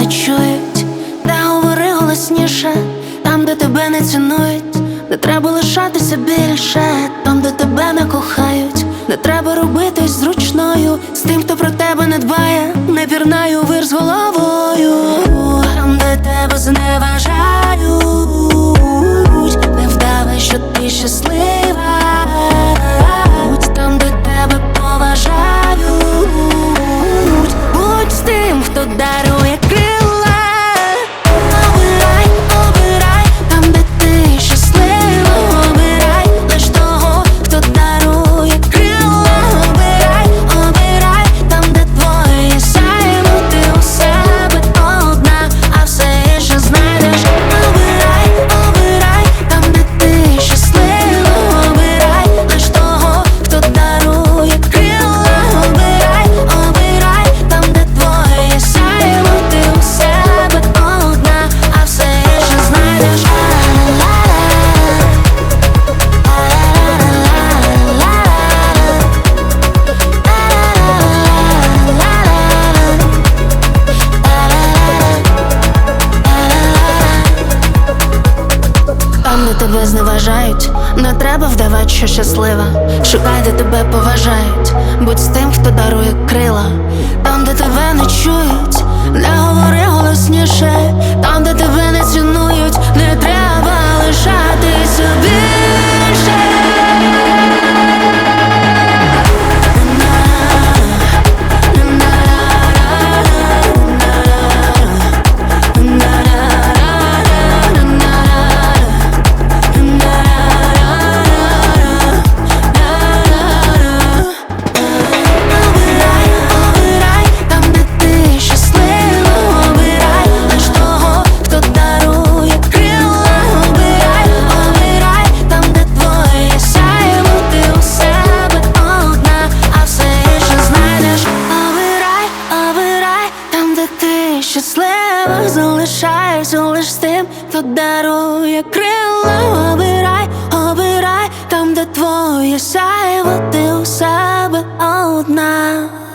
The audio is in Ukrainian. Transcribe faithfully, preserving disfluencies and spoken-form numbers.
не чують, де говори голосніше, там, де тебе не цінують, не треба лишатися більше, там, де тебе не кохають, не треба робитись зручною з тим, хто про тебе не дбає, не пірнаю вир з головою. Там, де тебе зневажають, не вдавай, що ти щаслива. Там, де тебе поважають, будь з тим, хто дарує крила. Обирай, обирай, там, де ти щаслива. Обирай лиш того, хто дарує крила. Обирай, обирай, там, де твоє сяйво. Ти у себе одна, а все інше знайдеш. Обирай, обирай, там, де ти щаслива. Обирай лиш того, хто дарує крила. Обирай, обирай, там, де твоє сяйво. Ти у себе одна, а все інше знайдеш. Там, де тебе зневажають, не треба вдавати, що щаслива. Шукай, де тебе поважають, будь з тим, хто дарує крила. Там, де тебе не чують, не говори голосніше, там, де тебе не цінують, не треба лишатися більше. Щаслива, залишайся лиш з тим, хто дарує крила. Обирай, обирай, там, де твоє сяйво. Ти у себе одна.